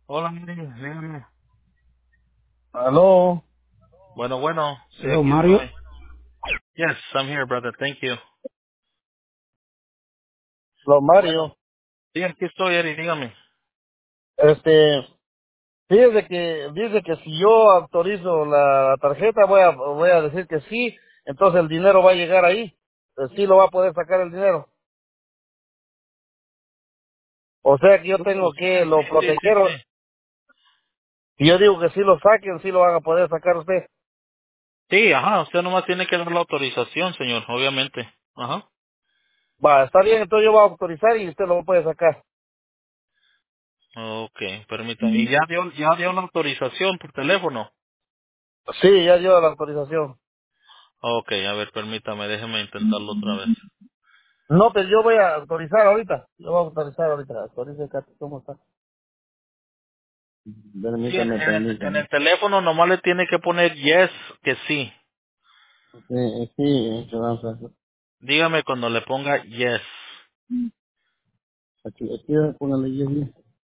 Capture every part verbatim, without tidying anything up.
Hola, Mari, dígame. Aló, Bueno, bueno, sí, aló, aquí Mario. estoy. Yes, I'm here, brother. Thank you. Aló, Bueno, Mario. sí, aquí estoy, Eri, dígame. Este, fíjese que dice que si yo autorizo la tarjeta voy a voy a decir que sí, entonces el dinero va a llegar ahí. Eh, Sí lo va a poder sacar el dinero. O sea que yo Uh, tengo sí, que sí, lo sí, sí, proteger. sí. Si yo digo que sí lo saquen, sí lo van a poder sacar usted. Sí, ajá, usted nomás tiene que dar la autorización, señor, obviamente. Ajá. Va, está bien, entonces yo voy a autorizar y usted lo puede sacar. Ok, permítame. ¿Y ya dio, ya dio la autorización por teléfono? Sí, ya dio la autorización. Ok, a ver, permítame, déjeme intentarlo otra vez. No, pero yo voy a autorizar ahorita. Yo voy a autorizar ahorita. Autorice, Katy, ¿cómo está? Sí, en, Permítame, en el, en permítame. el teléfono nomás le tiene que poner yes, que sí. Sí, sí, esperanza. Dígame cuando le ponga yes. Aquí, aquí, póngale yo bien.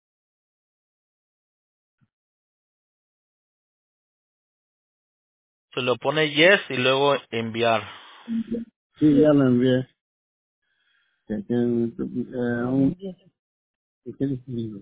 Se lo pone yes y luego enviar. Sí, ya lo envié. Que tiene, eh, un, ¿qué dice?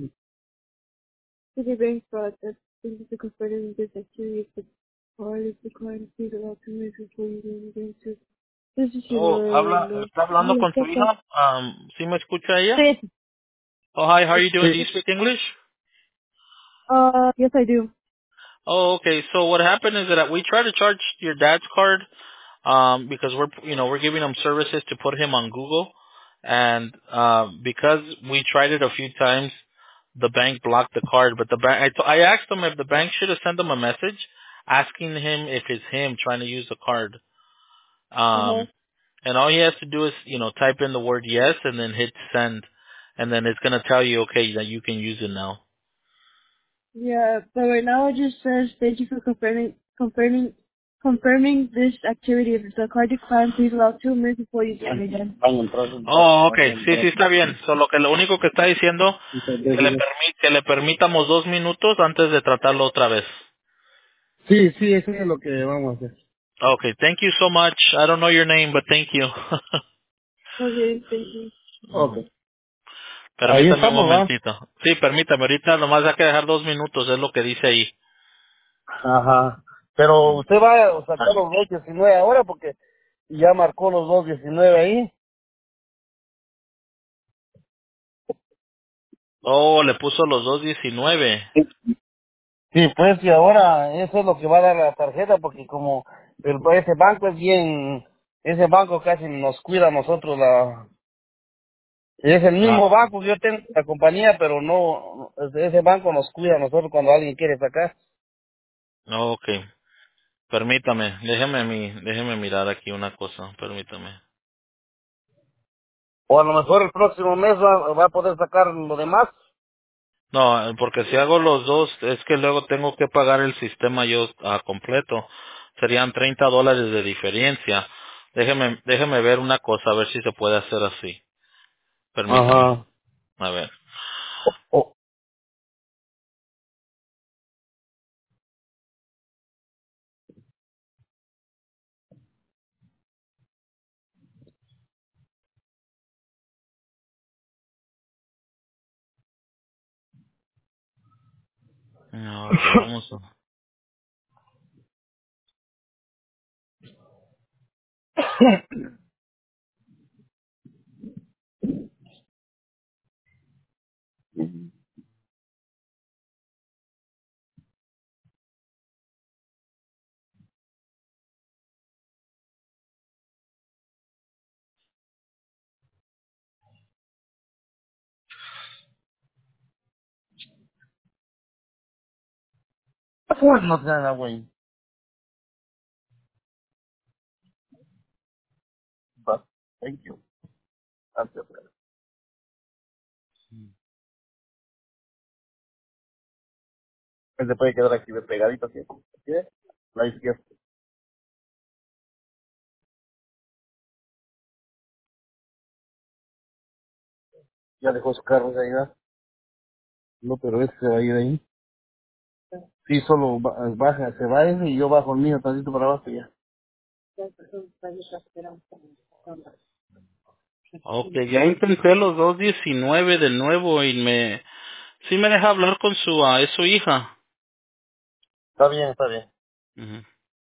Citibank process. Thank you for confirming this activity. The card is declined. Please allow two minutes before you begin to. This is Oh, habla, your está hablando con su no. hija. Um, ¿Sí me escucha ella? Sí. Oh, hi, how are you doing? Do you Sí. speak English? Uh, yes, I do. Oh, okay. So what happened is that we tried to charge your dad's card um, because we're, you know, we're giving him services to put him on Google, and uh, because we tried it a few times, the bank blocked the card. But the bank, I, t- I asked them if the bank should have sent him a message asking him if it's him trying to use the card. Uh huh. Um, and all he has to do is, you know, type in the word yes and then hit send, and then it's gonna tell you, okay, that you can use it now. Yeah, but right now it just says thank you for confirming confirming confirming this activity. If the card declined, please allow two minutes before you try again. Van a entrar, Oh, van a okay, sí, sí entrar. está bien. Solo que lo único que está diciendo que le permi que le permitamos dos minutos antes de tratarlo otra vez. Sí, sí, eso es lo que vamos a hacer. Okay, thank you so much. I don't know your name, but thank you. Okay, thank you. Ujú. Okay. Ahí Permítame un estamos, ¿va? momentito. Sí, permítame. Ahorita nomás hay que dejar dos minutos, es lo que dice ahí. Ajá. Pero usted va a sacar los dos diecinueve ahora porque ya marcó los dos diecinueve ahí. Oh, le puso los dos diecinueve. Sí, sí, pues y ahora eso es lo que va a dar la tarjeta porque como el, ese banco es bien, ese banco casi nos cuida a nosotros la... Es el mismo Ah, banco que yo tengo en la compañía, pero no, ese banco nos cuida a nosotros cuando alguien quiere sacar. okay. Permítame, déjeme mi, déjeme mirar aquí una cosa, permítame. O a lo mejor el próximo mes va, va a poder sacar lo demás. No, porque si hago los dos, es que luego tengo que pagar el sistema yo ah, completo. Serían treinta dólares de diferencia. Déjeme, déjeme ver una cosa, a ver si se puede hacer así. Permítame. Ajá. A ver. O- Ah, ok, vamos a... Pues no tiene nada, güey. But, thank you. Gracias. Él se puede quedar aquí de pegadito así. ¿Sí? La izquierda. Ya dejó su carro de ahí, ¿verdad? No, pero ese se va a ir ahí. Sí, solo ba- baja, se va ese y yo bajo el mío tantito para abajo y ya. Ok, ya intenté los dos diecinueve de nuevo y me... Sí me deja hablar con su... ah, es su hija. Está bien, está bien. Ujú.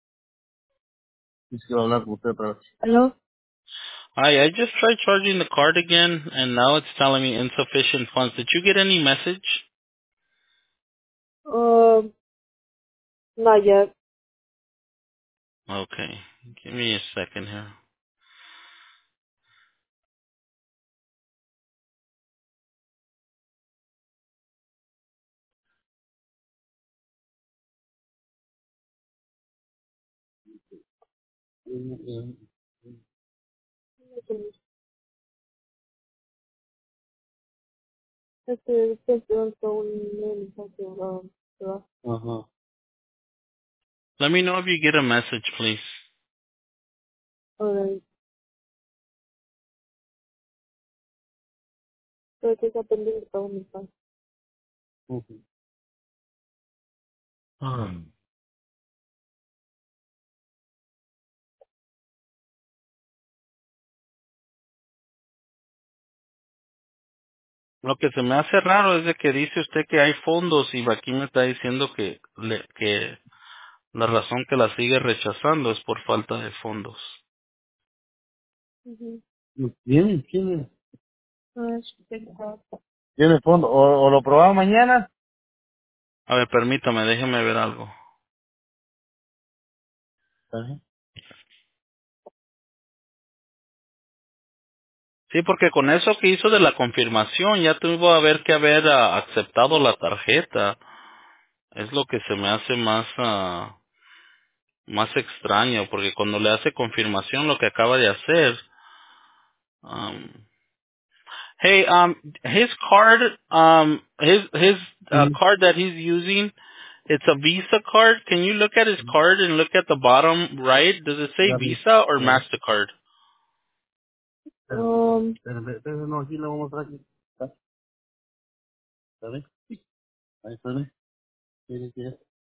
Sí, quiero hablar con usted otra vez. ¿Aló? Hi, I just tried charging the card again, and now it's telling me insufficient funds. Did you get any message? Um, not yet. Okay, give me a second here. Este, este, este, un mensaje, um, ¿verdad? Ajá. Let me know if you get a message, please. Alright. Creo que está pendiente para un mensaje. Ujú. Ah. Lo que se me hace raro es de que dice usted que hay fondos y aquí me está diciendo que, le, que la razón que la sigue rechazando es por falta de fondos. Ujú. ¿Tiene? ¿Tiene? Ah, sí, tengo. ¿Tiene fondo? ¿O, o lo probamos mañana? A ver, permítame, déjeme ver algo. Ajá. Sí, porque con eso que hizo de la confirmación ya tuvo a ver que haber ah, aceptado la tarjeta. Es lo que se me hace más ah, más extraño, porque cuando le hace confirmación lo que acaba de hacer. Um, hey, um, his card, um, his his uh, Ujú. card that he's using, it's a Visa card. Can you look at his card and look at the bottom right? Does it say Ya vi. Visa or Ya vi. Mastercard? Um, pero, pero, pero no, aquí lo vamos a aquí. ¿Está? ¿Está bien? Ahí está bien. Sí, sí, sí.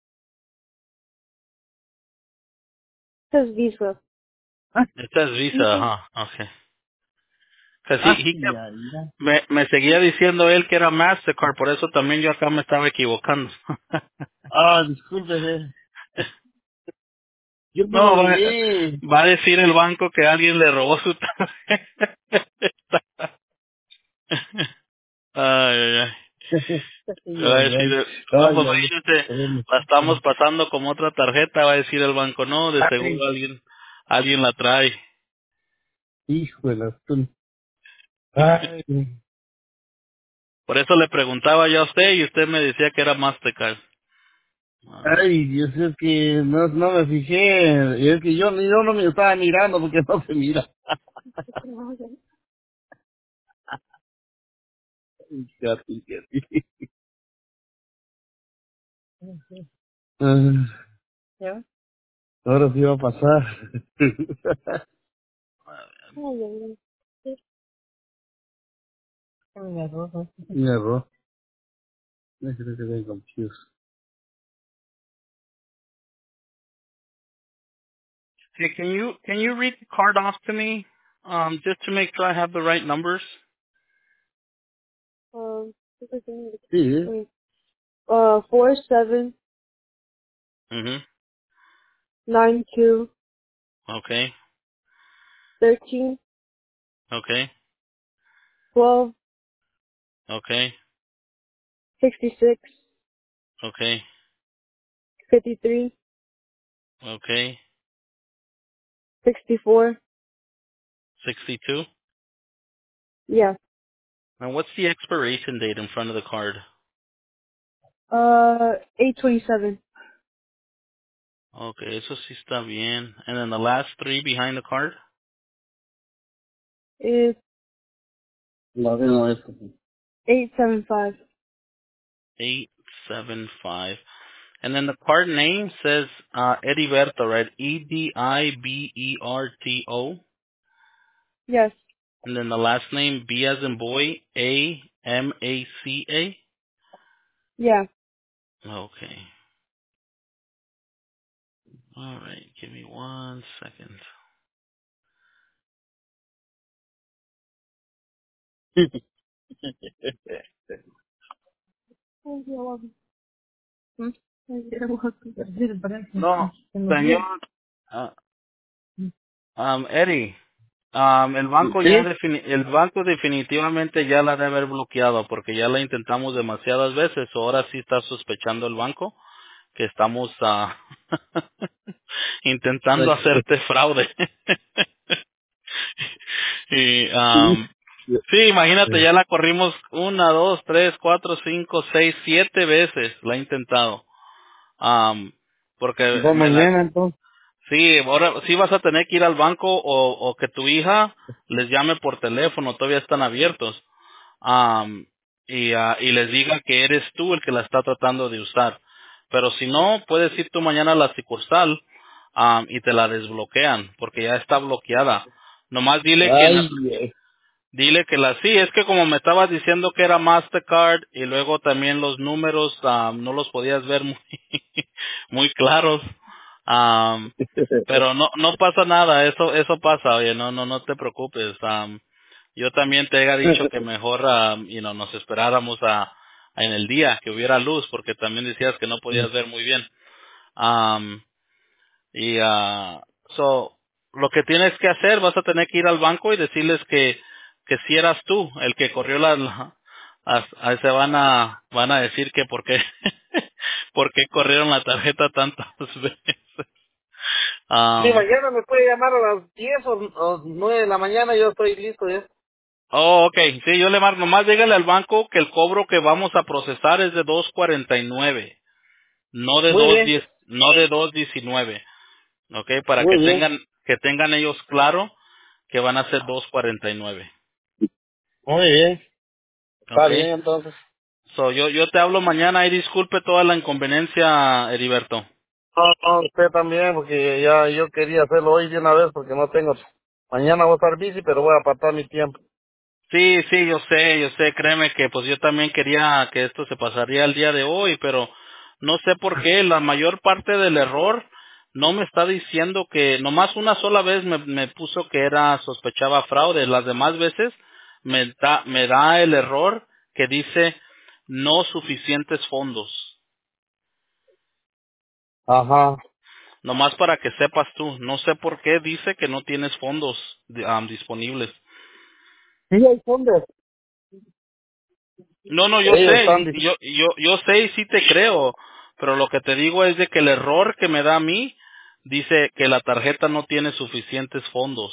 Says Visa. Ah, It says Visa, Visa. huh? Okay. Because he Ah, he kept ya, ya. me, me seguía diciendo él que era Mastercard, por eso también yo acá me estaba equivocando. Ah, discúlpese. Yo te lo No, va, robé. va a decir el banco que alguien le robó su tarjeta. Ay, ay, ay. Ay, Va a ay, decir, ay. no, Ay, pues ay. imagínate, Ay, la estamos pasando como otra tarjeta, va a decir el banco, no, de seguro ay, alguien, alguien la trae. hijo de la tun- Ay, Por eso le preguntaba yo a usted y usted me decía que era Mastercard. Ah. ay, Dios, es que no, no me fijé. Y es que yo, yo no me estaba mirando porque no se mira. Casi, casi. Ah, ¿ya? Ahora sí va a pasar. Ay, ay, ay. Me agarró. Me agarró. I creo que estoy confused. Hey, can you can you read the card off to me, um, just to make sure I have the right numbers? Um, sí. Wait. Uh, four seven Mhm. nine two Okay. thirteen Okay. twelve Okay. sixty six Okay. fifty three Okay. sixty four. Sixty-two. Yeah. And what's the expiration date in front of the card? Uh, eight twenty seven. Okay, eso sí está bien. And then the last three behind the card? Is La de no es. eight seven five. Eight seven five. And then the card name says uh Ediberto, right? E D I B E R T O. Yes. And then the last name B as in boy, A M A C A. Yeah. Okay. All right. Give me one second. Hmm? No, señor. Uh, um, Eddie, um, el banco ya ¿Sí? defini el banco definitivamente ya la debe haber bloqueado porque ya la intentamos demasiadas veces. Ahora sí está sospechando el banco que estamos ah, intentando hacerte fraude. y um, sí, imagínate, ya la corrimos una, dos, tres, cuatro, cinco, seis, siete veces. La he intentado. Um, porque De me la mañana, entonces. sí, ahora sí vas a tener que ir al banco o, o que tu hija les llame por teléfono, todavía están abiertos. Am, y, ah, y les diga que eres tú el que la está tratando de usar. Pero si no, puedes ir tú mañana a la sucursal am, y te la desbloquean, porque ya está bloqueada. Nomás dile que Ay, no- dile que la sí, es que como me estabas diciendo que era Mastercard y luego también los números am, no los podías ver muy, muy claros. Am, pero no no pasa nada, eso eso pasa, oye, no no no te preocupes. Am, yo también te he dicho que mejor am, you know, nos esperáramos a, a en el día que hubiera luz, porque también decías que no podías ver muy bien. Am, y ah so lo que tienes que hacer, vas a tener que ir al banco y decirles que que si eras tú el que corrió la, la- a- a- se van a van a decir que por qué por qué corrieron la tarjeta tantas veces. sí, Am, mañana me puede llamar a las diez o, o nueve de la mañana, yo estoy listo ya. oh, okay, sí, yo le marco, nomás dígale al banco que el cobro que vamos a procesar es de dos cuarenta y nueve, no de Muy dos bien, diez, no de dos diecinueve, okay, para muy que bien, tengan que tengan ellos claro que van a ser dos cuarenta y nueve, muy bien. Está okay. bien, entonces. So yo yo te hablo mañana y disculpe toda la inconveniencia, Heriberto. No, no, usted también, porque ya yo quería hacerlo hoy de una vez porque no tengo. Mañana voy a estar bici, pero voy a apartar mi tiempo. Sí, sí, yo sé, yo sé, créeme que pues yo también quería que esto se pasaría el día de hoy, pero no sé por qué, la mayor parte del error no me está diciendo que, nomás una sola vez me, me puso que era, sospechaba fraude, las demás veces me da, me da el error que dice no suficientes fondos, Ajá. nomás para que sepas tú, no sé por qué dice que no tienes fondos um, disponibles. Sí, hay fondos. No, no, yo Ellos sé, están... y- dis- yo, yo, yo sé y sí te creo, pero lo que te digo es de que el error que me da a mí dice que la tarjeta no tiene suficientes fondos.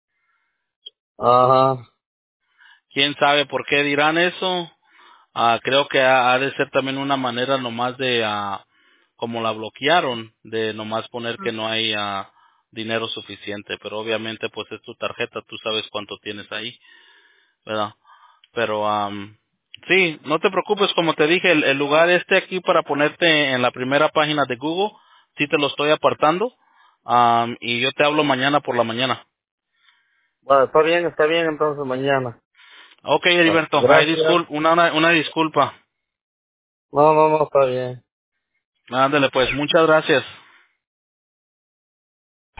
Ajá. ¿Quién sabe por qué dirán eso? Ah, creo que ha, ha de ser también una manera nomás de, ah, como la bloquearon, de nomás poner que no hay ah, dinero suficiente, pero obviamente pues es tu tarjeta, tú sabes cuánto tienes ahí, ¿verdad? Pero am, sí, no te preocupes, como te dije, el, el lugar este aquí para ponerte en la primera página de Google, sí te lo estoy apartando, am, y yo te hablo mañana por la mañana. Bueno, está bien, está bien, entonces mañana. Ok, Ah, Heriberto, hay gracias. discul una, una, una disculpa. No, no, no, está bien. Ándale pues, muchas gracias.